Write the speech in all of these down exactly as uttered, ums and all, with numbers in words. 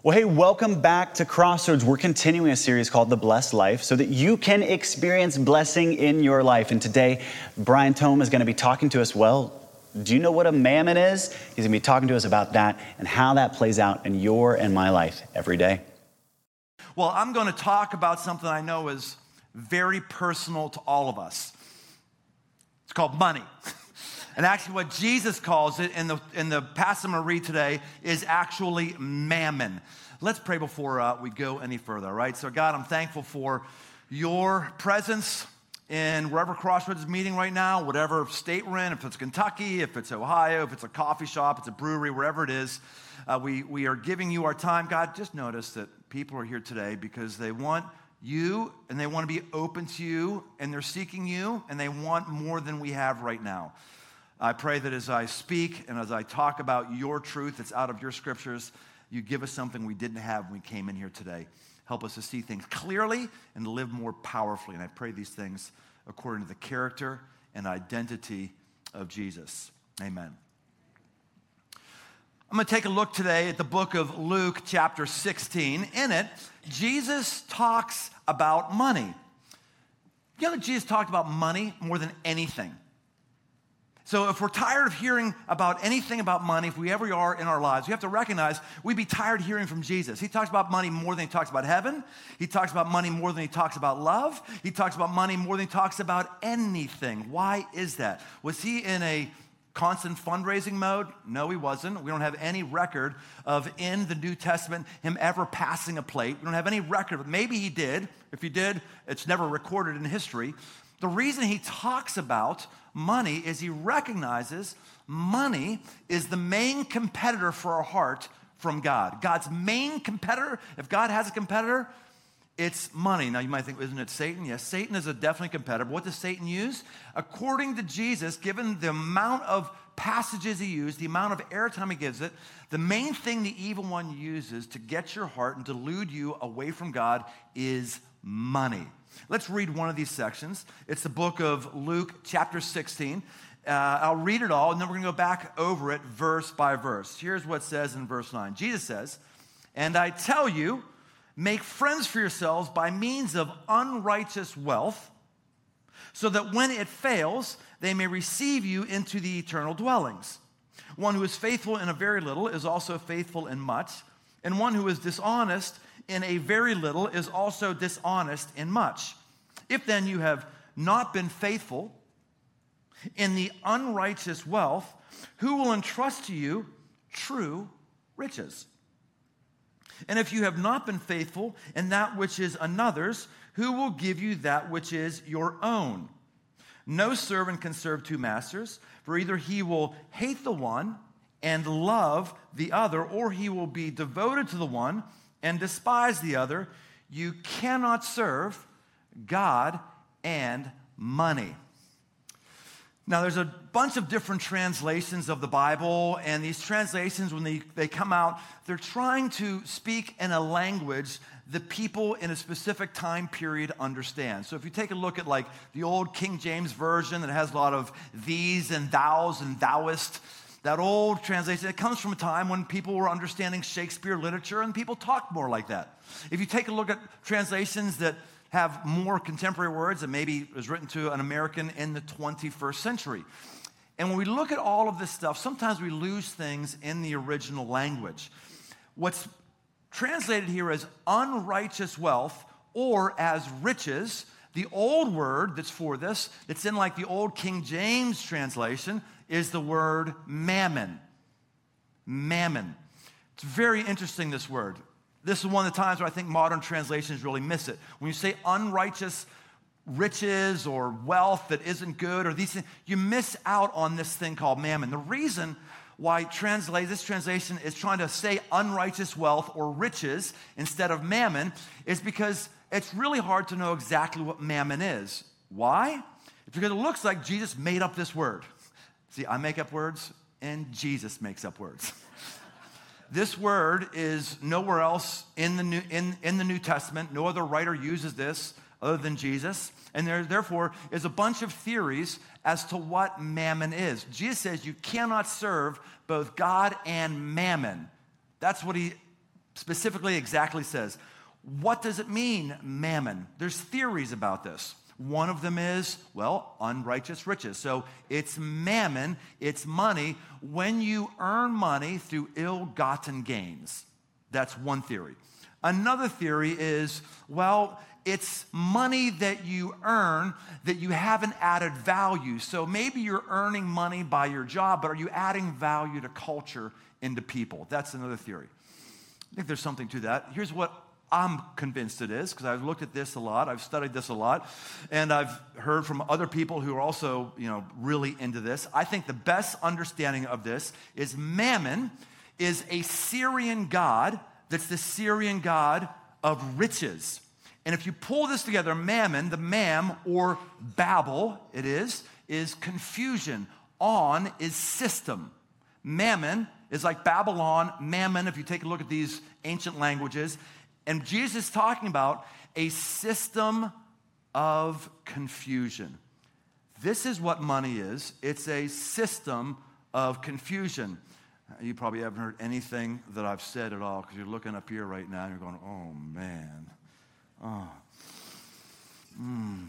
Well, hey, welcome back to Crossroads. We're continuing a series called The Blessed Life so that you can experience blessing in your life. And today, Brian Tome is going to be talking to us. Well, do you know what a mammon is? He's going to be talking to us about that and how that plays out in your and my life every day. Well, I'm going to talk about something I know is very personal to all of us. It's called money. And actually what Jesus calls it in the in the passage I'm going to read today is actually mammon. Let's pray before uh, we go any further, all right? So God, I'm thankful for your presence in wherever Crossroads is meeting right now, whatever state we're in, if it's Kentucky, if it's Ohio, if it's a coffee shop, it's a brewery, wherever it is. Uh, we, we are giving you our time. God, just notice that people are here today because they want you and they want to be open to you and they're seeking you and they want more than we have right now. I pray that as I speak and as I talk about your truth that's out of your scriptures, you give us something we didn't have when we came in here today. Help us to see things clearly and to live more powerfully. And I pray these things according to the character and identity of Jesus. Amen. I'm going to take a look today at the book of Luke, chapter sixteen. In it, Jesus talks about money. You know that Jesus talked about money more than anything. So if we're tired of hearing about anything about money, if we ever are in our lives, we have to recognize we'd be tired of hearing from Jesus. He talks about money more than he talks about heaven. He talks about money more than he talks about love. He talks about money more than he talks about anything. Why is that? Was he in a constant fundraising mode? No, he wasn't. We don't have any record of in the New Testament him ever passing a plate. We don't have any record of it. Maybe he did. If he did, it's never recorded in history. The reason he talks about money is he recognizes money is the main competitor for our heart from God. God's main competitor, if God has a competitor, it's money. Now you might think, isn't it Satan? Yes, Satan is a definitely competitor. But what does Satan use? According to Jesus, given the amount of passages he used, the amount of airtime he gives it, the main thing the evil one uses to get your heart and delude you away from God is money. Let's read one of these sections. It's the book of Luke, chapter sixteen. Uh, I'll read it all, and then we're going to go back over it verse by verse. Here's what it says in verse nine. Jesus says, "And I tell you, make friends for yourselves by means of unrighteous wealth, so that when it fails, they may receive you into the eternal dwellings. One who is faithful in a very little is also faithful in much, and one who is dishonest in a very little is also dishonest in much. If then you have not been faithful in the unrighteous wealth, who will entrust to you true riches? And if you have not been faithful in that which is another's, who will give you that which is your own? No servant can serve two masters, for either he will hate the one and love the other, or he will be devoted to the one and despise the other. You cannot serve God and money." Now, there's a bunch of different translations of the Bible, and these translations, when they, they come out, they're trying to speak in a language that people in a specific time period understand. So if you take a look at like the old King James Version that has a lot of these and thous and thouest, that old translation, it comes from a time when people were understanding Shakespeare literature and people talked more like that. If you take a look at translations that have more contemporary words that maybe was written to an American in the twenty-first century. And when we look at all of this stuff, sometimes we lose things in the original language. What's translated here as unrighteous wealth or as riches, the old word that's for this, that's in like the old King James translation, is the word mammon. Mammon. It's very interesting, this word. This is one of the times where I think modern translations really miss it. When you say unrighteous riches or wealth that isn't good or these things, you miss out on this thing called mammon. The reason why translate this translation is trying to say unrighteous wealth or riches instead of mammon is because it's really hard to know exactly what mammon is. Why? It's because it looks like Jesus made up this word. See, I make up words and Jesus makes up words. This word is nowhere else in the New, in, in the New Testament. No other writer uses this other than Jesus. And there, therefore, is a bunch of theories as to what mammon is. Jesus says you cannot serve both God and mammon. That's what he specifically exactly says, what does it mean, mammon? There's theories about this. One of them is, well, unrighteous riches. So it's mammon, it's money when you earn money through ill-gotten gains. That's one theory. Another theory is, well, it's money that you earn that you haven't added value. So maybe you're earning money by your job, but are you adding value to culture and to people? That's another theory. I think there's something to that. Here's what I'm convinced it is, because I've looked at this a lot, I've studied this a lot, and I've heard from other people who are also, you know, really into this. I think the best understanding of this is Mammon is a Syrian god that's the Syrian god of riches. And if you pull this together, Mammon, the Mam, or Babel, it is, is confusion. On is system. Mammon is like Babylon. Mammon, if you take a look at these ancient languages, and Jesus is talking about a system of confusion. This is what money is. It's a system of confusion. You probably haven't heard anything that I've said at all, because you're looking up here right now and you're going, oh, man. Oh. Mmm.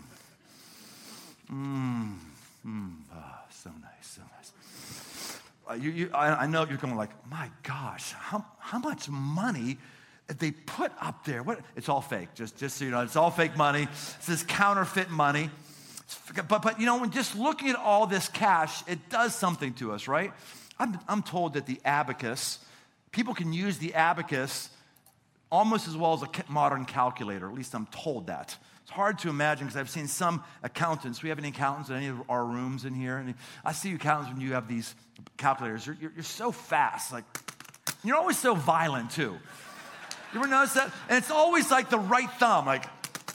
Mmm. Mmm. Oh, so nice, so nice. Uh, you, you, I, I know you're going like, my gosh, how, how much money they put up there? What? It's all fake, just, just so you know. It's all fake money. It's this counterfeit money. But, but you know, when just looking at all this cash, it does something to us, right? I'm, I'm told that the abacus, people can use the abacus almost as well as a modern calculator. At least I'm told that. It's hard to imagine, because I've seen some accountants. We have any accountants in any of our rooms in here? And I see you accountants when you have these calculators. You're, you're, you're so fast. Like, you're always so violent, too. You ever notice that? And it's always like the right thumb. Like,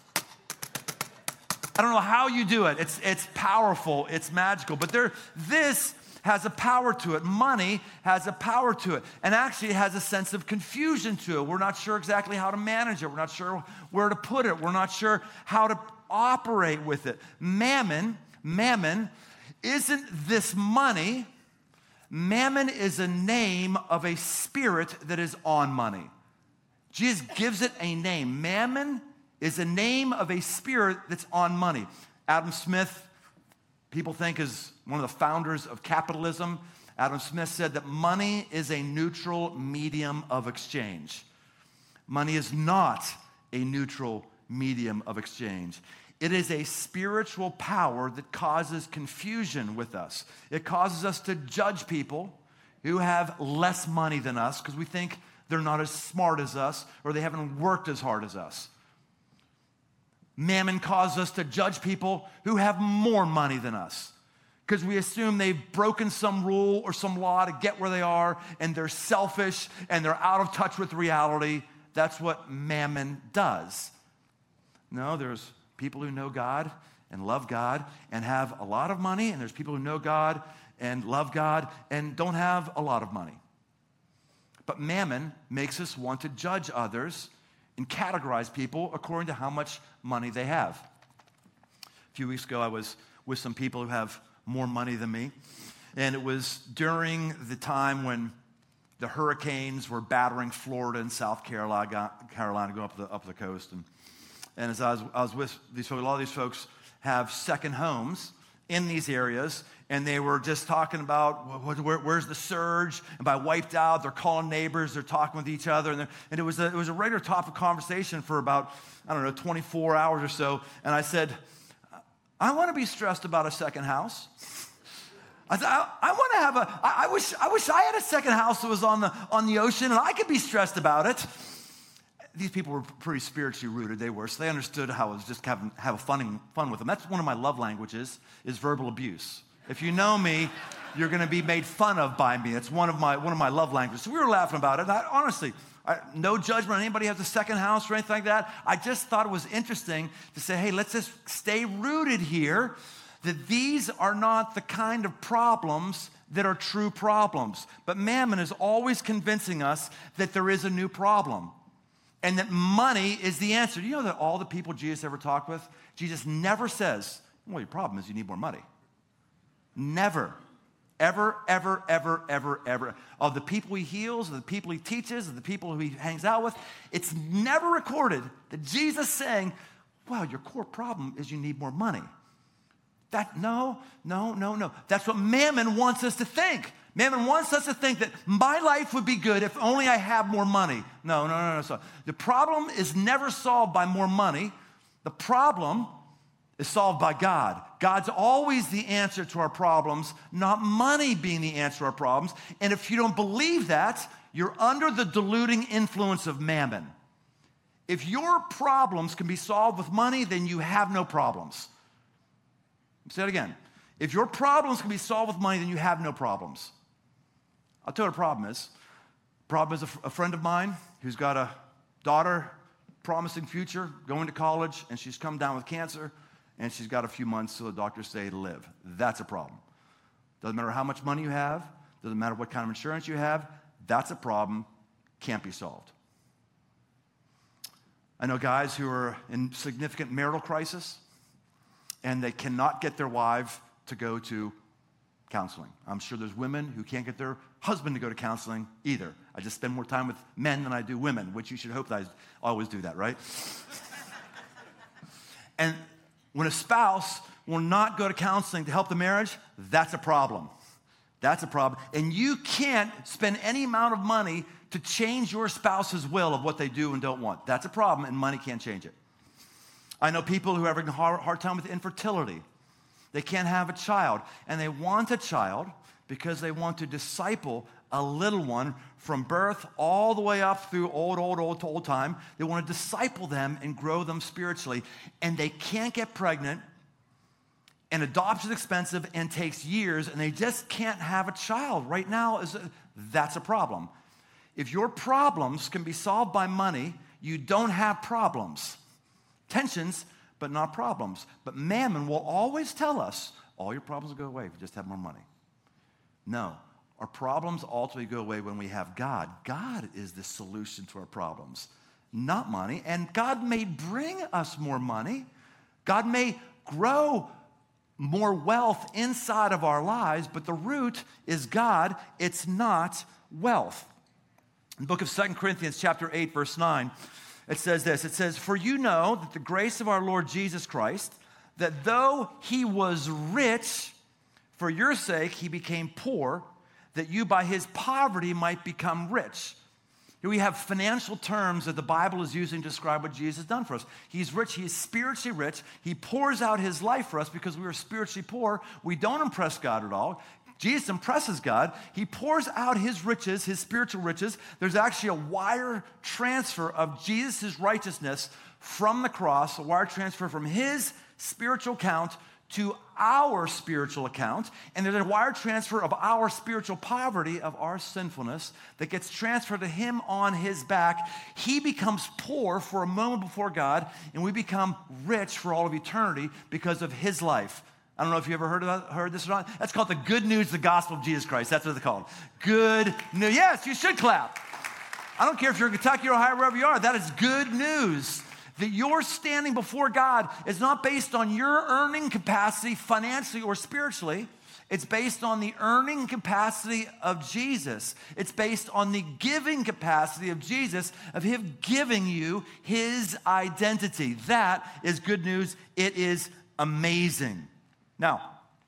I don't know how you do it. It's, it's powerful. It's magical. But there, this has a power to it. Money has a power to it. And actually it has a sense of confusion to it. We're not sure exactly how to manage it. We're not sure where to put it. We're not sure how to operate with it. Mammon, mammon isn't this money. Mammon is a name of a spirit that is on money. Jesus gives it a name. Mammon is a name of a spirit that's on money. Adam Smith, people think, is one of the founders of capitalism. Adam Smith said that money is a neutral medium of exchange. Money is not a neutral medium of exchange. It is a spiritual power that causes confusion with us. It causes us to judge people who have less money than us because we think they're not as smart as us, or they haven't worked as hard as us. Mammon causes us to judge people who have more money than us, because we assume they've broken some rule or some law to get where they are, and they're selfish, and they're out of touch with reality. That's what mammon does. No, there's people who know God and love God and have a lot of money, and there's people who know God and love God and don't have a lot of money. But mammon makes us want to judge others and categorize people according to how much money they have. A few weeks ago, I was with some people who have more money than me, and it was during the time when the hurricanes were battering Florida and South Carolina, Carolina going up the, up the coast. And, and as I was, I was with these folks, a lot of these folks have second homes in these areas, and they were just talking about where, where, where's the surge, and by wiped out, they're calling neighbors, they're talking with each other, and, and it was a, it was a regular topic of conversation for about, I don't know, twenty-four hours or so, and I said, I want to be stressed about a second house. I said, I, I want to have a, I, I wish I wish I had a second house that was on the, on the ocean, and I could be stressed about it. These people were pretty spiritually rooted, they were, so they understood how it was just having have a fun, fun with them. That's one of my love languages, is verbal abuse. If you know me, you're going to be made fun of by me. It's one of my one of my love languages. So we were laughing about it. And I, honestly, I, no judgment on anybody who has a second house or anything like that. I just thought it was interesting to say, hey, let's just stay rooted here, that these are not the kind of problems that are true problems. But mammon is always convincing us that there is a new problem and that money is the answer. Do you know that all the people Jesus ever talked with, Jesus never says, well, your problem is you need more money. Never. Ever, ever, ever, ever, ever. Of the people he heals, of the people he teaches, of the people who he hangs out with, it's never recorded that Jesus saying, well, your core problem is you need more money. That, no, no, no, no. That's what Mammon wants us to think. Mammon wants us to think that my life would be good if only I have more money. No, no, no, no. So the problem is never solved by more money. The problem is solved by God. God's always the answer to our problems, not money being the answer to our problems. And if you don't believe that, you're under the deluding influence of Mammon. If your problems can be solved with money, then you have no problems. Say it again. If your problems can be solved with money, then you have no problems. I'll tell you what the problem is. The problem is a, f- a friend of mine who's got a daughter, promising future, going to college, and she's come down with cancer, and she's got a few months till the doctors say to live. That's a problem. Doesn't matter how much money you have. Doesn't matter what kind of insurance you have. That's a problem. Can't be solved. I know guys who are in significant marital crisis, and they cannot get their wife to go to counseling. I'm sure there's women who can't get their husband to go to counseling either. I just spend more time with men than I do women, which you should hope that I always do that, right? And when a spouse will not go to counseling to help the marriage, that's a problem. That's a problem. And you can't spend any amount of money to change your spouse's will of what they do and don't want. That's a problem, and money can't change it. I know people who are having a hard, hard time with infertility. They can't have a child, and they want a child because they want to disciple a little one from birth all the way up through old, old, old, old time. They want to disciple them and grow them spiritually, and they can't get pregnant, and adoption is expensive and takes years, and they just can't have a child. Right now, is a, that's a problem. If your problems can be solved by money, you don't have problems. Tensions, but not problems. But Mammon will always tell us, all your problems will go away if you just have more money. No, our problems ultimately go away when we have God. God is the solution to our problems, not money. And God may bring us more money. God may grow more wealth inside of our lives, but the root is God. It's not wealth. In the book of Second Corinthians chapter eight, verse nine, it says this. It says, for you know that the grace of our Lord Jesus Christ, that though he was rich, for your sake he became poor, that you by his poverty might become rich. Here we have financial terms that the Bible is using to describe what Jesus has done for us. He's rich. He is spiritually rich. He pours out his life for us because we are spiritually poor. We don't impress God at all. Jesus impresses God. He pours out his riches, his spiritual riches. There's actually a wire transfer of Jesus' righteousness from the cross, a wire transfer from his spiritual account to our spiritual account. And there's a wire transfer of our spiritual poverty, of our sinfulness, that gets transferred to him on his back. He becomes poor for a moment before God, and we become rich for all of eternity because of his life. I don't know if you ever heard of that, heard this or not. That's called the good news, the gospel of Jesus Christ. That's what it's called. Good news. Yes, you should clap. I don't care if you're in Kentucky or Ohio, wherever you are. That is good news. That your standing before God is not based on your earning capacity financially or spiritually. It's based on the earning capacity of Jesus. It's based on the giving capacity of Jesus, of him giving you his identity. That is good news. It is amazing. Now,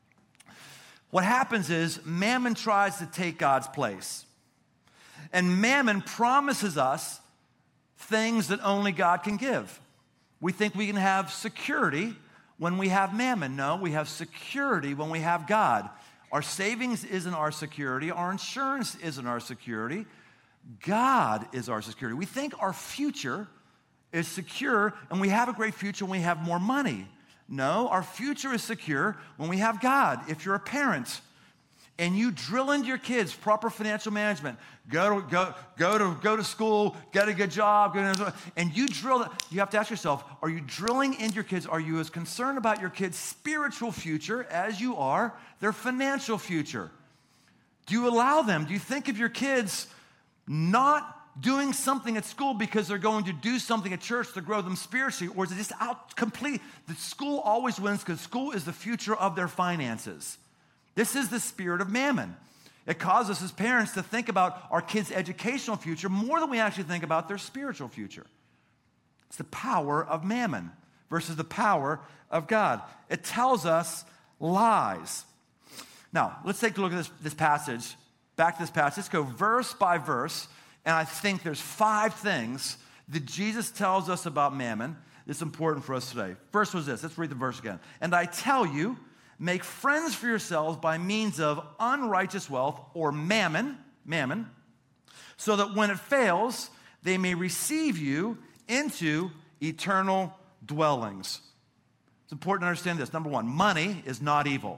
what happens is Mammon tries to take God's place. And Mammon promises us things that only God can give. We think we can have security when we have Mammon. No, we have security when we have God. Our savings isn't our security. Our insurance isn't our security. God is our security. We think our future is secure, and we have a great future when we have more money. No, our future is secure when we have God. If you're a parent and you drill into your kids proper financial management, go to, go, go to, go to school, get a good job, go to, and you drill that, you have to ask yourself, are you drilling into your kids? Are you as concerned about your kids' spiritual future as you are their financial future? Do you allow them? Do you think of your kids not doing something at school because they're going to do something at church to grow them spiritually, or is it just out complete? The school always wins because school is the future of their finances. This is the spirit of mammon. It causes us as parents to think about our kids' educational future more than we actually think about their spiritual future. It's the power of mammon versus the power of God. It tells us lies. Now, let's take a look at this, this passage. Back to this passage. Let's go verse by verse. And I think there's five things that Jesus tells us about mammon that's important for us today. First was this. Let's read the verse again. And I tell you, make friends for yourselves by means of unrighteous wealth or mammon, mammon, so that when it fails, they may receive you into eternal dwellings. It's important to understand this. Number one, money is not evil.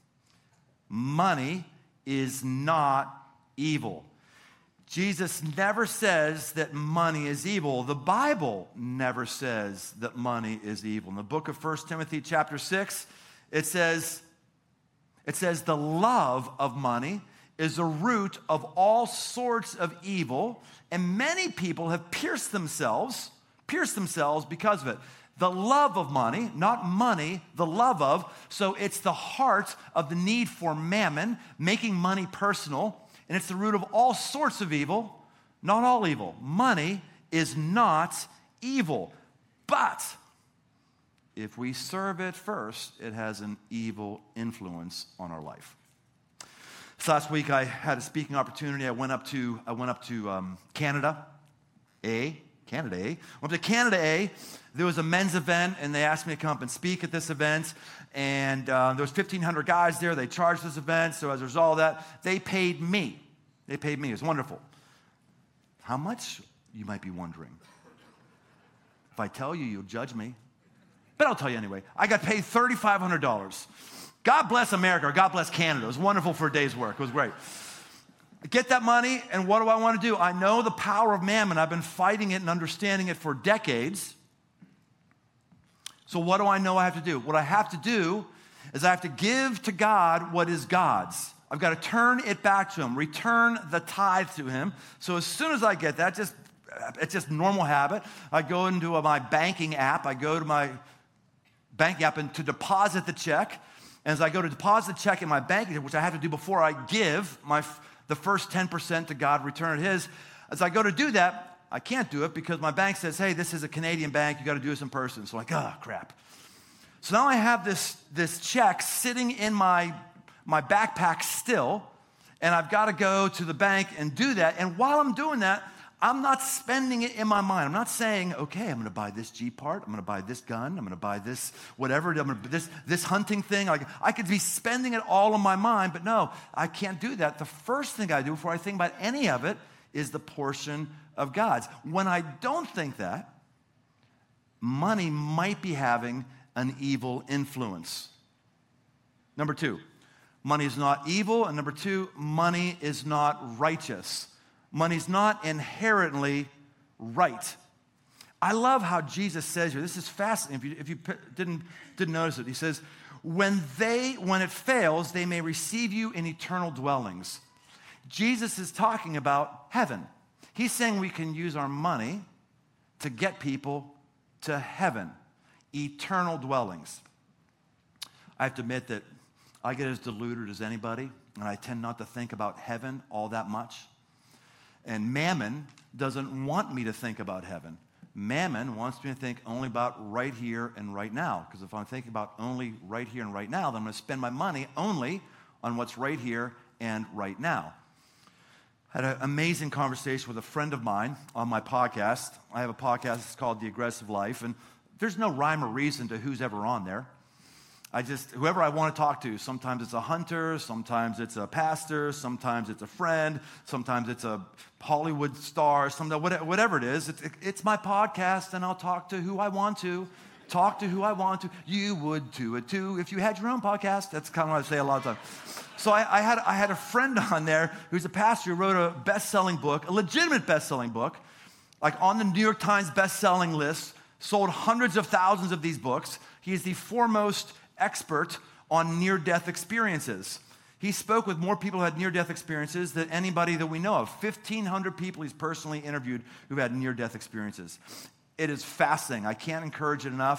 Money is not evil. Jesus never says that money is evil. The Bible never says that money is evil. In the book of First Timothy chapter six, it says, it says the love of money is a root of all sorts of evil, and many people have pierced themselves, pierced themselves because of it. The love of money, not money, the love of. So it's the heart of the need for mammon, making money personal, and it's the root of all sorts of evil, not all evil. Money is not evil, but if we serve it first, it has an evil influence on our life. So last week I had a speaking opportunity. I went up to I went up to um, Canada, A, Canada A. Went to Canada A. There was a men's event, and they asked me to come up and speak at this event. And uh, there was fifteen hundred guys there. They charged this event. So as a result of that, they paid me. They paid me. It was wonderful. How much, you might be wondering. If I tell you, you'll judge me. But I'll tell you anyway. I got paid three thousand five hundred dollars. God bless America, or God bless Canada. It was wonderful for a day's work. It was great. I get that money, and what do I want to do? I know the power of mammon. I've been fighting it and understanding it for decades. So what do I know I have to do? What I have to do is I have to give to God what is God's. I've got to turn it back to him, return the tithe to him. So as soon as I get that, just it's just normal habit. I go into my banking app. I go to my banking app and to deposit the check. And as I go to deposit the check in my banking, which I have to do before I give my the first ten percent to God, return it his, as I go to do that, I can't do it because my bank says, hey, this is a Canadian bank. You got to do this in person. So I'm like, oh, crap. So now I have this, this check sitting in my, my backpack still, and I've got to go to the bank and do that. And while I'm doing that, I'm not spending it in my mind. I'm not saying, okay, I'm going to buy this Jeep part. I'm going to buy this gun. I'm going to buy this whatever. I'm going to, this, this hunting thing. Like, I could be spending it all in my mind, but no, I can't do that. The first thing I do before I think about any of it is the portion of God's. When I don't think that, money might be having an evil influence. Number two, money is not evil. And number two, money is not righteous. Money's not inherently right. I love how Jesus says here, this is fascinating if you, if you didn't, didn't notice it. He says, when they, when it fails, they may receive you in eternal dwellings. Jesus is talking about heaven. He's saying we can use our money to get people to heaven, eternal dwellings. I have to admit that I get as deluded as anybody, and I tend not to think about heaven all that much. And mammon doesn't want me to think about heaven. Mammon wants me to think only about right here and right now. Because if I'm thinking about only right here and right now, then I'm going to spend my money only on what's right here and right now. I had an amazing conversation with a friend of mine on my podcast. I have a podcast that's called The Aggressive Life, and there's no rhyme or reason to who's ever on there. I just, whoever I want to talk to, sometimes it's a hunter, sometimes it's a pastor, sometimes it's a friend, sometimes it's a Hollywood star, sometimes, whatever it is, it's, it's my podcast, and I'll talk to who I want to, talk to who I want to. You would do it too if you had your own podcast. That's kind of what I say a lot of times. So I, I, had, I had a friend on there who's a pastor who wrote a best-selling book, a legitimate best-selling book, like on the New York Times best-selling list, sold hundreds of thousands of these books. He is the foremost expert on near-death experiences. He spoke with more people who had near-death experiences than anybody that we know of. fifteen hundred people he's personally interviewed who've had near-death experiences. It is fascinating. I can't encourage it enough.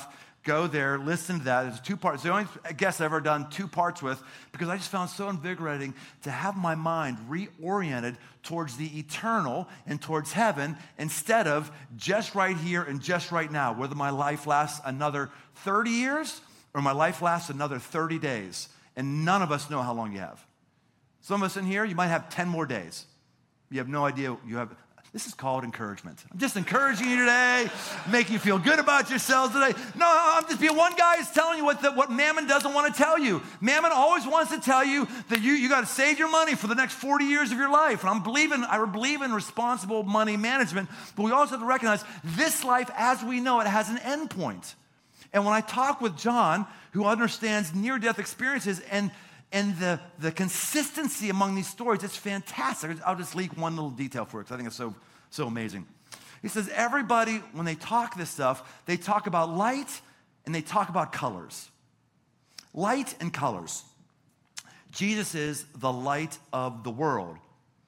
Go there, listen to that. There's two parts. It's the only guest I've ever done two parts with because I just found it so invigorating to have my mind reoriented towards the eternal and towards heaven instead of just right here and just right now, whether my life lasts another thirty years or my life lasts another thirty days. And none of us know how long you have. Some of us in here, you might have ten more days. You have no idea you have. This is called encouragement. I'm just encouraging you today, making you feel good about yourselves today. No, I'm just being one guy is telling you what, the, what Mammon doesn't want to tell you. Mammon always wants to tell you that you, you got to save your money for the next forty years of your life. And I'm believing, I believe in responsible money management, but we also have to recognize this life as we know it has an end point. And when I talk with John, who understands near-death experiences and And the, the consistency among these stories, it's fantastic. I'll just leak one little detail for it because I think it's so, so amazing. He says everybody, when they talk this stuff, they talk about light and they talk about colors. Light and colors. Jesus is the light of the world.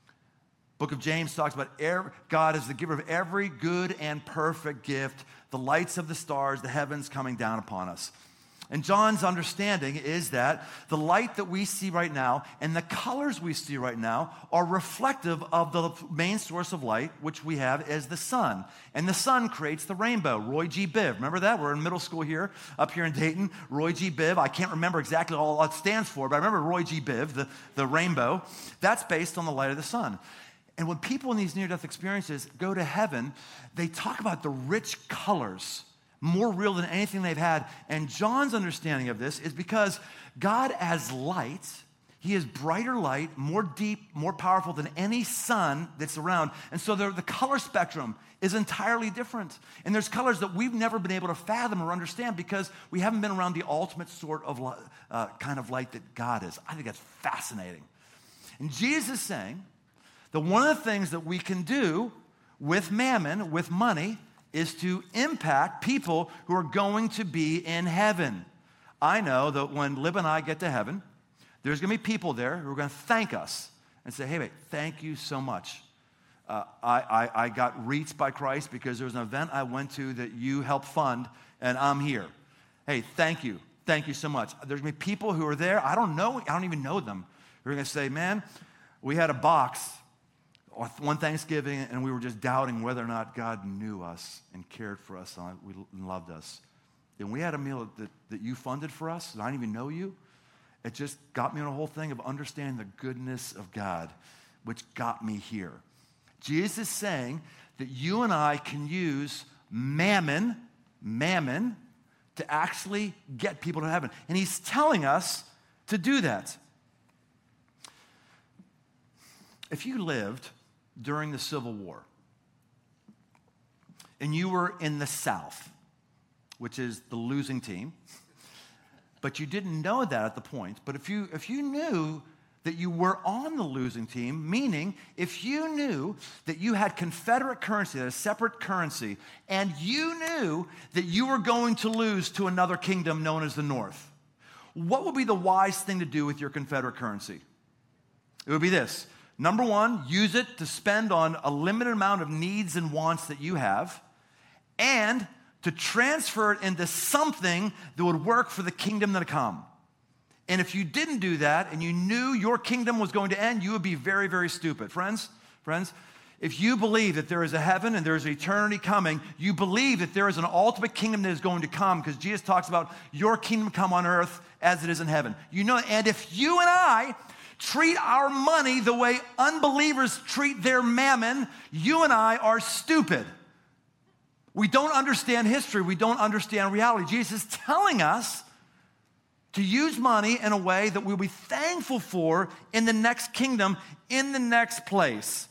Book of James talks about every, God is the giver of every good and perfect gift, the lights of the stars, the heavens coming down upon us. And John's understanding is that the light that we see right now and the colors we see right now are reflective of the main source of light, which we have as the sun. And the sun creates the rainbow. Roy G. Biv, remember that? We're in middle school here, up here in Dayton. Roy G. Biv, I can't remember exactly all it stands for, but I remember Roy G. Biv, the, the rainbow. That's based on the light of the sun. And when people in these near-death experiences go to heaven, they talk about the rich colors, more real than anything they've had. And John's understanding of this is because God as light, he is brighter light, more deep, more powerful than any sun that's around. And so the, the color spectrum is entirely different. And there's colors that we've never been able to fathom or understand because we haven't been around the ultimate sort of uh, kind of light that God is. I think that's fascinating. And Jesus is saying that one of the things that we can do with mammon, with money, is to impact people who are going to be in heaven. I know that when Lib and I get to heaven, there's going to be people there who are going to thank us and say, hey, wait, thank you so much. Uh, I, I, I got reached by Christ because there was an event I went to that you helped fund, and I'm here. Hey, thank you. Thank you so much. There's going to be people who are there. I don't know. I don't even know them. Who are going to say, man, we had a box one Thanksgiving, and we were just doubting whether or not God knew us and cared for us and loved us. And we had a meal that, that you funded for us, and I didn't even know you. It just got me on a whole thing of understanding the goodness of God, which got me here. Jesus is saying that you and I can use mammon, mammon, to actually get people to heaven. And he's telling us to do that. If you lived during the Civil War, and you were in the South, which is the losing team, but you didn't know that at the point. But if you if you knew that you were on the losing team, meaning if you knew that you had Confederate currency, that a separate currency, and you knew that you were going to lose to another kingdom known as the North, what would be the wise thing to do with your Confederate currency? It would be this. Number one, use it to spend on a limited amount of needs and wants that you have, and to transfer it into something that would work for the kingdom that come. And if you didn't do that and you knew your kingdom was going to end, you would be very, very stupid. Friends, friends, if you believe that there is a heaven and there is an eternity coming, you believe that there is an ultimate kingdom that is going to come because Jesus talks about your kingdom come on earth as it is in heaven. You know, and if you and I treat our money the way unbelievers treat their mammon, you and I are stupid. We don't understand history. We don't understand reality. Jesus is telling us to use money in a way that we'll be thankful for in the next kingdom, in the next place.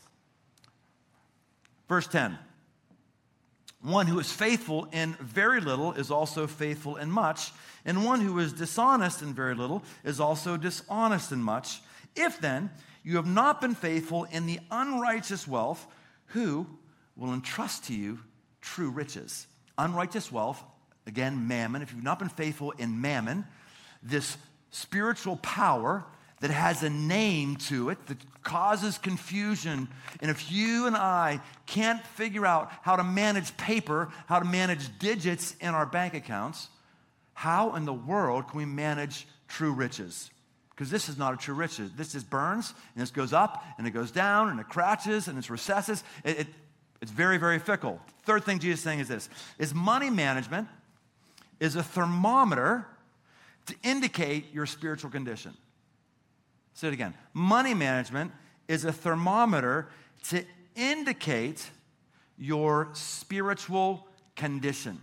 Verse ten. One who is faithful in very little is also faithful in much, and one who is dishonest in very little is also dishonest in much. If then you have not been faithful in the unrighteous wealth, who will entrust to you true riches? Unrighteous wealth, again, mammon. If you've not been faithful in mammon, this spiritual power that has a name to it that causes confusion. And if you and I can't figure out how to manage paper, how to manage digits in our bank accounts, How in the world can we manage true riches? Because this is not a true riches. This is burns, and this goes up, and it goes down, and it crashes, and it recesses. It, it, it's very, very fickle. Third thing Jesus is saying is this, is money management is a thermometer to indicate your spiritual condition. Say it again. Money management is a thermometer to indicate your spiritual condition.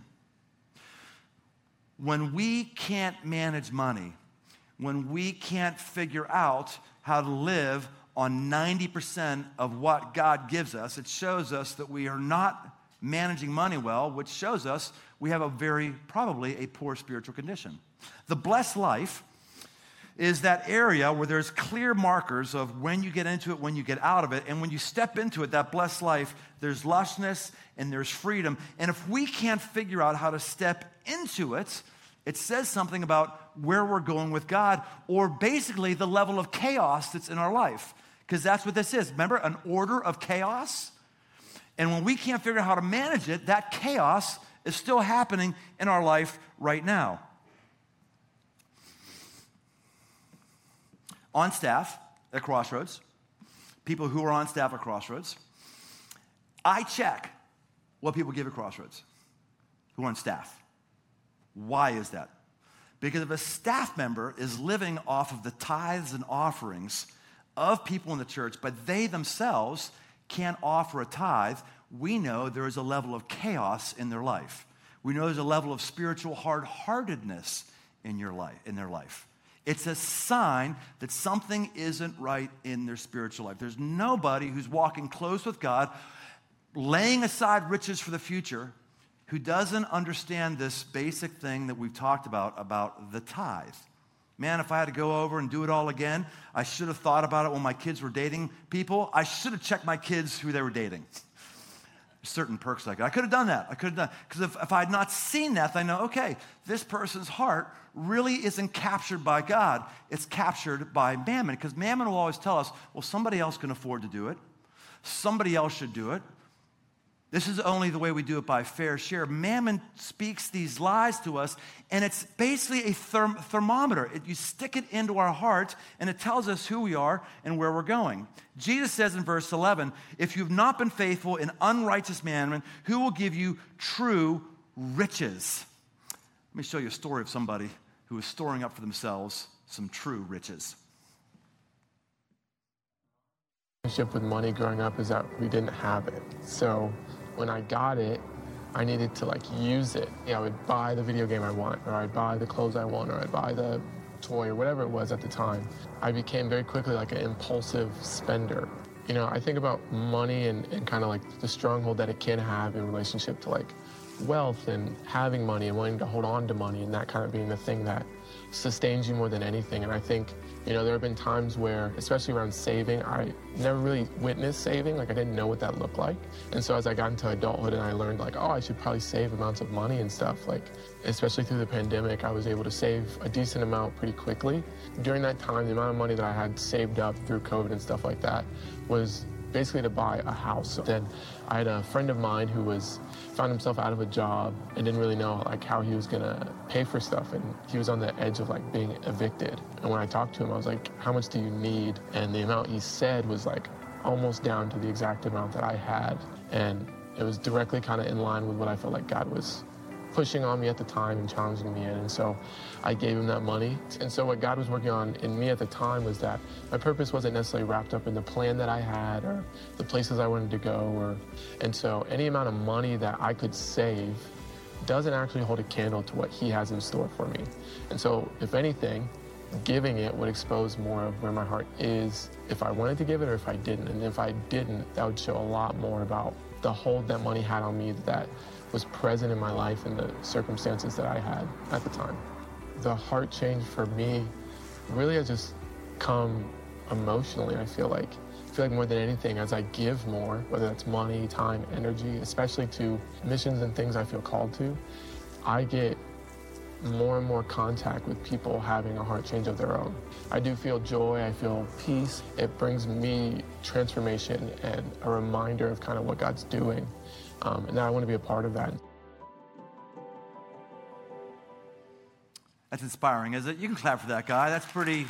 When we can't manage money, when we can't figure out how to live on ninety percent of what God gives us, it shows us that we are not managing money well, which shows us we have a very, probably a poor spiritual condition. The blessed life is that area where there's clear markers of when you get into it, when you get out of it, and when you step into it, that blessed life, there's lushness and there's freedom. And if we can't figure out how to step into it, it says something about where we're going with God, or basically the level of chaos that's in our life. Because that's what this is. Remember, an order of chaos? And when we can't figure out how to manage it, that chaos is still happening in our life right now. On staff at Crossroads, people who are on staff at Crossroads, I check what people give at Crossroads who are on staff. Why is that? Because if a staff member is living off of the tithes and offerings of people in the church, but they themselves can't offer a tithe, we know there is a level of chaos in their life. We know there's a level of spiritual hard-heartedness in your life, in their life. It's a sign that something isn't right in their spiritual life. There's nobody who's walking close with God, laying aside riches for the future, who doesn't understand this basic thing that we've talked about, about the tithe. Man, if I had to go over and do it all again, I should have thought about it when my kids were dating people. I should have checked my kids who they were dating. Certain perks like that. I could have done that. I could have done, because if, if I had not seen that, I know, okay, this person's heart really isn't captured by God. It's captured by mammon, because mammon will always tell us, well, somebody else can afford to do it. Somebody else should do it. This is only the way we do it, by fair share. Mammon speaks these lies to us, and it's basically a therm- thermometer. It, you stick it into our heart, and it tells us who we are and where we're going. Jesus says in verse eleven, if you've not been faithful in unrighteous mammon, who will give you true riches? Let me show you a story of somebody who is storing up for themselves some true riches. Relationship with money growing up is that we didn't have it. So when I got it, I needed to like use it. You know, I would buy the video game I want, or I'd buy the clothes I want, or I'd buy the toy, or whatever it was at the time. I became very quickly like an impulsive spender. You know, I think about money and, and kind of like the stronghold that it can have in relationship to like wealth and having money and wanting to hold on to money, and that kind of being the thing that sustains you more than anything. And I think, you know, there have been times where, especially around saving, I never really witnessed saving. Like, I didn't know what that looked like. And so as I got into adulthood and I learned, like, oh, I should probably save amounts of money and stuff, like, especially through the pandemic, I was able to save a decent amount pretty quickly. During that time, the amount of money that I had saved up through COVID and stuff like that was basically to buy a house. Then I had a friend of mine who was found himself out of a job and didn't really know like how he was gonna pay for stuff, and he was on the edge of like being evicted. And when I talked to him, I was like, how much do you need? And the amount he said was like almost down to the exact amount that I had, and it was directly kind of in line with what I felt like God was pushing on me at the time and challenging me in. And so I gave him that money. And so what God was working on in me at the time was that my purpose wasn't necessarily wrapped up in the plan that I had or the places I wanted to go. Or, and so any amount of money that I could save doesn't actually hold a candle to what he has in store for me. And so if anything, giving it would expose more of where my heart is, if I wanted to give it or if I didn't. And if I didn't, that would show a lot more about the hold that money had on me that was present in my life and the circumstances that I had at the time. The heart change for me really has just come emotionally, I feel like. I feel like more than anything, as I give more, whether that's money, time, energy, especially to missions and things I feel called to, I get more and more contact with people having a heart change of their own. I do feel joy, I feel peace. It brings me transformation and a reminder of kind of what God's doing. Um, and I want to be a part of that. That's inspiring, is it? You can clap for that guy. That's pretty...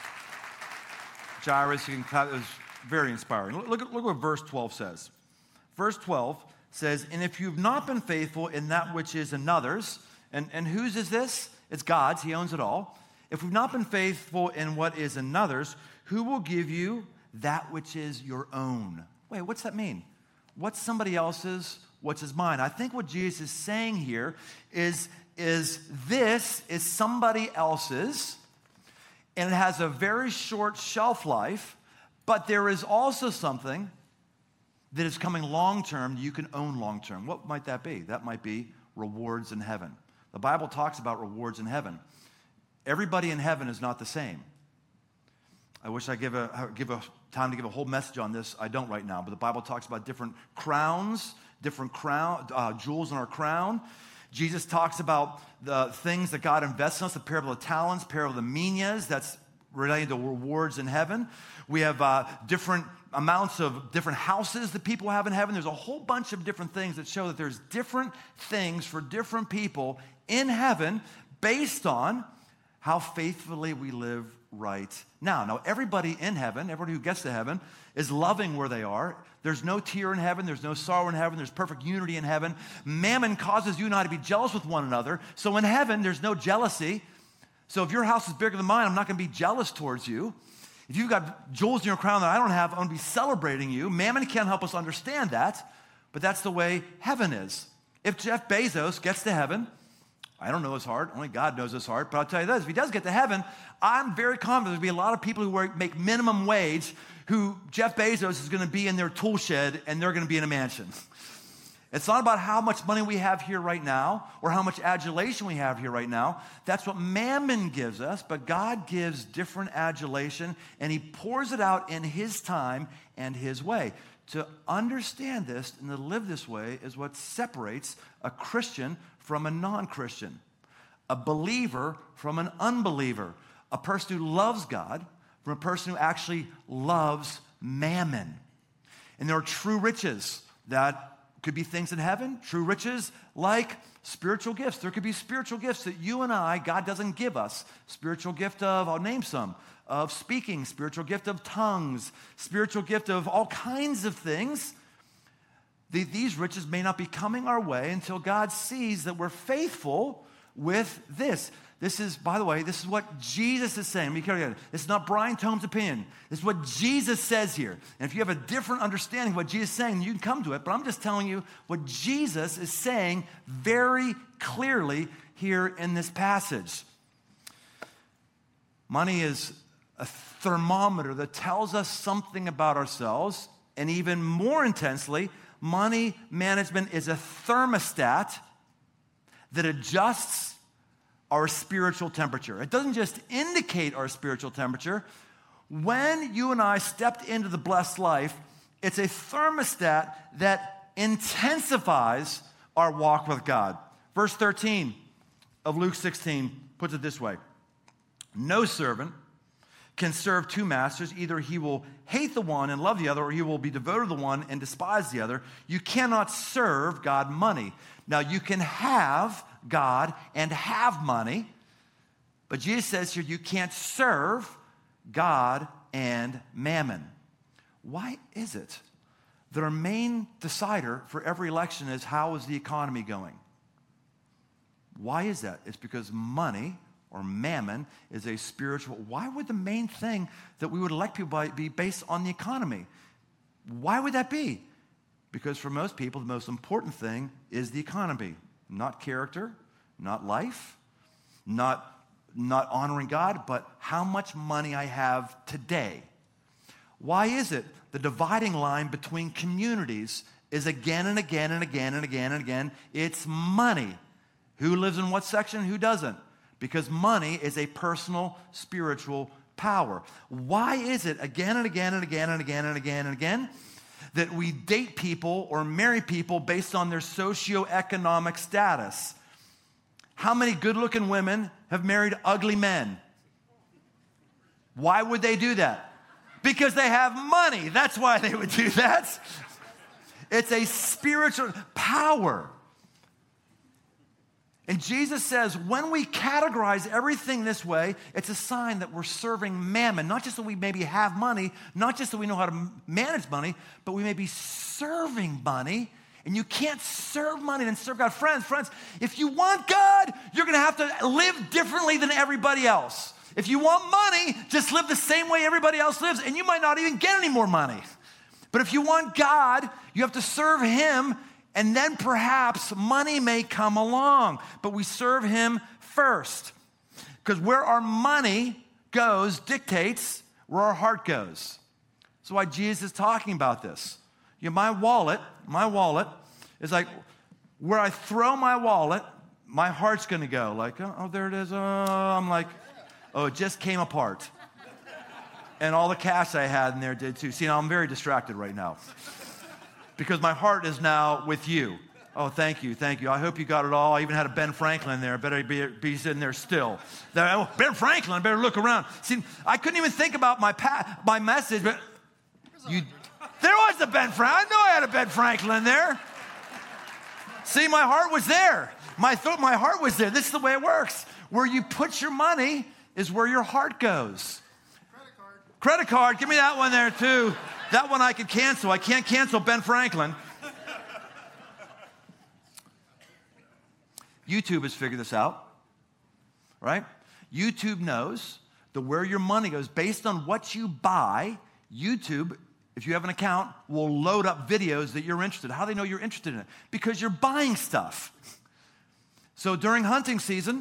Jairus, you can clap. It was very inspiring. Look, look, look what verse twelve says. Verse twelve says, and if you've not been faithful in that which is another's, and, and whose is this? It's God's. He owns it all. If we've not been faithful in what is another's, who will give you that which is your own? Wait, what's that mean? What's somebody else's? What's his mine? I think what Jesus is saying here is, is this is somebody else's, and it has a very short shelf life, but there is also something that is coming long-term that you can own long-term. What might that be? That might be rewards in heaven. The Bible talks about rewards in heaven. Everybody in heaven is not the same. I wish I give a give a time to give a whole message on this. I don't right now, but the Bible talks about different crowns, different crown, uh, jewels in our crown. Jesus talks about the things that God invests in us, the parable of the talents, parable of the minas, that's related to rewards in heaven. We have uh, different amounts of different houses that people have in heaven. There's a whole bunch of different things that show that there's different things for different people in heaven based on how faithfully we live right now. Now, everybody in heaven, everybody who gets to heaven, is loving where they are. There's no tear in heaven. There's no sorrow in heaven. There's perfect unity in heaven. Mammon causes you and I to be jealous with one another. So in heaven, there's no jealousy. So if your house is bigger than mine, I'm not going to be jealous towards you. If you've got jewels in your crown that I don't have, I'm going to be celebrating you. Mammon can't help us understand that, but that's the way heaven is. If Jeff Bezos gets to heaven, I don't know his heart. Only God knows his heart. But I'll tell you this, if he does get to heaven, I'm very confident there'll be a lot of people who work, make minimum wage who Jeff Bezos is going to be in their tool shed and they're going to be in a mansion. It's not about how much money we have here right now or how much adulation we have here right now. That's what mammon gives us, but God gives different adulation, and he pours it out in his time and his way. To understand this and to live this way is what separates a Christian from a non-Christian, a believer from an unbeliever, a person who loves God from a person who actually loves mammon. And there are true riches that could be things in heaven, true riches like spiritual gifts. There could be spiritual gifts that you and I, God doesn't give us. Spiritual gift of, I'll name some, of speaking, spiritual gift of tongues, spiritual gift of all kinds of things. The, these riches may not be coming our way until God sees that we're faithful with this. This is, by the way, this is what Jesus is saying. Be careful. This is not Brian Tome's opinion. This is what Jesus says here. And if you have a different understanding of what Jesus is saying, you can come to it. But I'm just telling you what Jesus is saying very clearly here in this passage. Money is a thermometer that tells us something about ourselves. And even more intensely, money management is a thermostat that adjusts our spiritual temperature. It doesn't just indicate our spiritual temperature. When you and I stepped into the blessed life, it's a thermostat that intensifies our walk with God. Verse thirteen of Luke sixteen puts it this way. No servant can serve two masters. Either he will hate the one and love the other, or he will be devoted to the one and despise the other. You cannot serve God money. Now, you can have God and have money, but Jesus says here you can't serve God and mammon. Why is it that our main decider for every election is how is the economy going? Why is that? It's because money or mammon is a spiritual. Why would the main thing that we would elect people by be based on the economy? Why would that be? Because for most people, the most important thing is the economy, not character, not life, not, not honoring God, but how much money I have today. Why is it the dividing line between communities is again and again and again and again and again? It's money. Who lives in what section? Who doesn't? Because money is a personal spiritual power. Why is it again and again and again and again and again and again that we date people or marry people based on their socioeconomic status? How many good-looking women have married ugly men? Why would they do that? Because they have money. That's why they would do that. It's a spiritual power. And Jesus says, when we categorize everything this way, it's a sign that we're serving mammon. Not just that we maybe have money, not just that we know how to manage money, but we may be serving money. And you can't serve money and serve God. Friends, friends, if you want God, you're going to have to live differently than everybody else. If you want money, just live the same way everybody else lives, and you might not even get any more money. But if you want God, you have to serve him, and then perhaps money may come along. But we serve him first. Because where our money goes dictates where our heart goes. That's why Jesus is talking about this. You know, my wallet, my wallet is like where I throw my wallet, my heart's going to go. Like, oh, oh, there it is. Oh, I'm like, oh, it just came apart. And all the cash I had in there did too. See, now I'm very distracted right now because my heart is now with you. Oh, thank you, thank you. I hope you got it all. I even had a Ben Franklin there. Better be, be sitting there still. There, oh, Ben Franklin, better look around. See, I couldn't even think about my pa- my message, but you, there was a Ben Franklin. I know I had a Ben Franklin there. See, my heart was there. My thought, my heart was there. This is the way it works. Where you put your money is where your heart goes. Credit card. Credit card. Give me that one there too. That one I could cancel. I can't cancel Ben Franklin. YouTube has figured this out, right? YouTube knows that where your money goes, based on what you buy, YouTube, if you have an account, will load up videos that you're interested in. How do they know you're interested in it? Because you're buying stuff. So during hunting season,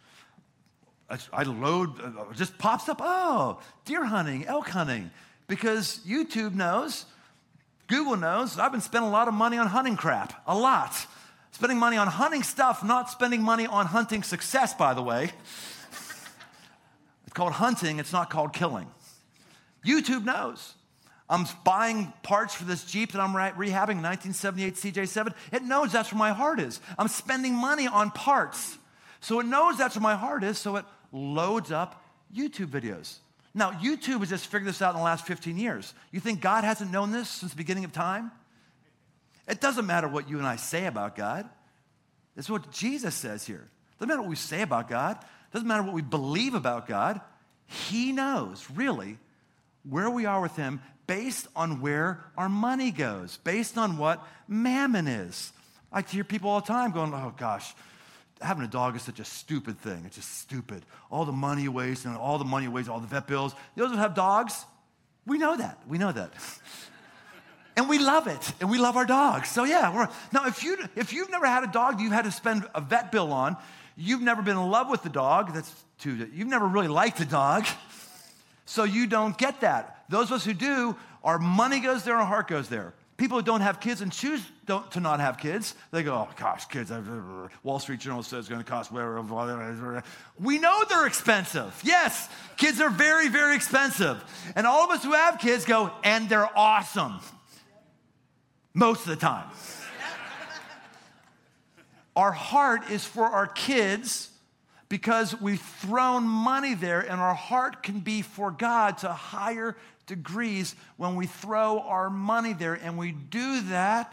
I load, it just pops up, oh, deer hunting, elk hunting. Because YouTube knows, Google knows, I've been spending a lot of money on hunting crap, a lot. Spending money on hunting stuff, not spending money on hunting success, by the way. It's called hunting, it's not called killing. YouTube knows. I'm buying parts for this Jeep that I'm rehabbing, nineteen seventy-eight C J seven. It knows that's where my heart is. I'm spending money on parts. So it knows that's where my heart is, so it loads up YouTube videos. Now, YouTube has just figured this out in the last fifteen years. You think God hasn't known this since the beginning of time? It doesn't matter what you and I say about God. It's what Jesus says here. It doesn't matter what we say about God. It doesn't matter what we believe about God. He knows, really, where we are with him based on where our money goes, based on what mammon is. I hear people all the time going, oh, gosh, having a dog is such a stupid thing. It's just stupid. All the money you waste and all the money you waste, all the vet bills. Those who have dogs, we know that. We know that. And we love it, and we love our dogs. So yeah, we're, now if, you, if you've never had a dog you've had to spend a vet bill on, you've never been in love with the dog, that's too, you've never really liked the dog, so you don't get that. Those of us who do, our money goes there, our heart goes there. People who don't have kids and choose don't, to not have kids, they go, oh gosh, kids, Wall Street Journal says it's going to cost whatever. We know they're expensive. Yes, kids are very, very expensive. And all of us who have kids go, and they're awesome. Most of the time. Our heart is for our kids because we've thrown money there, and our heart can be for God to higher degrees when we throw our money there. And we do that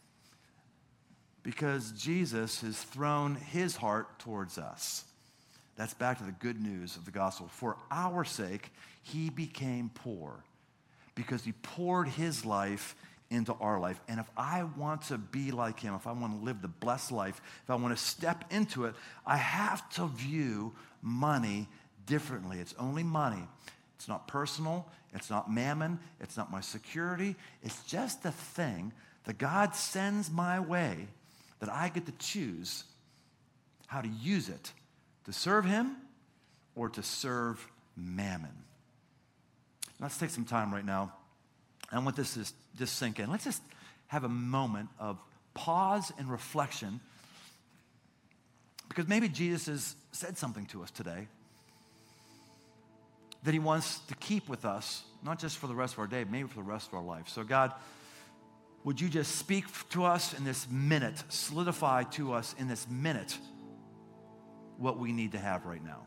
because Jesus has thrown his heart towards us. That's back to the good news of the gospel. For our sake, he became poor because he poured his life into our life. And if I want to be like him, if I want to live the blessed life, if I want to step into it, I have to view money differently. It's only money. It's not personal. It's not mammon. It's not my security. It's just a thing that God sends my way that I get to choose how to use it to serve him or to serve mammon. Let's take some time right now. I want this to just sink in. Let's just have a moment of pause and reflection because maybe Jesus has said something to us today that he wants to keep with us, not just for the rest of our day, maybe for the rest of our life. So God, would you just speak to us in this minute, solidify to us in this minute what we need to have right now.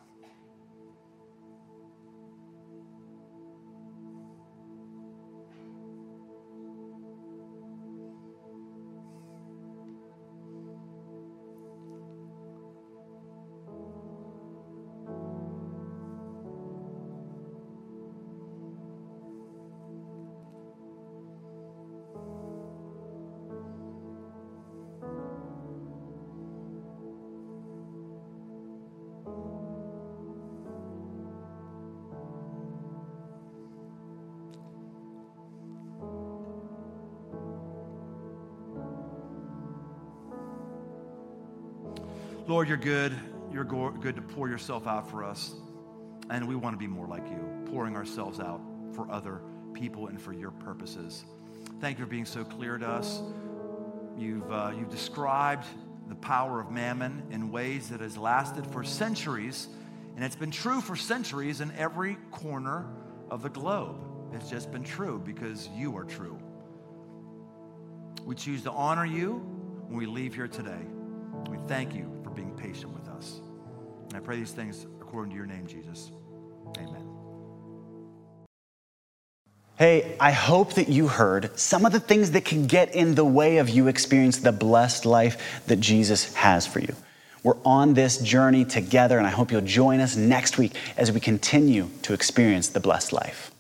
Lord, you're good. You're go- good to pour yourself out for us. And we want to be more like you, pouring ourselves out for other people and for your purposes. Thank you for being so clear to us. You've, uh, you've described the power of mammon in ways that has lasted for centuries, and it's been true for centuries in every corner of the globe. It's just been true because you are true. We choose to honor you when we leave here today. We thank you for being patient with us. And I pray these things according to your name, Jesus. Amen. Hey, I hope that you heard some of the things that can get in the way of you experiencing the blessed life that Jesus has for you. We're on this journey together, and I hope you'll join us next week as we continue to experience the blessed life.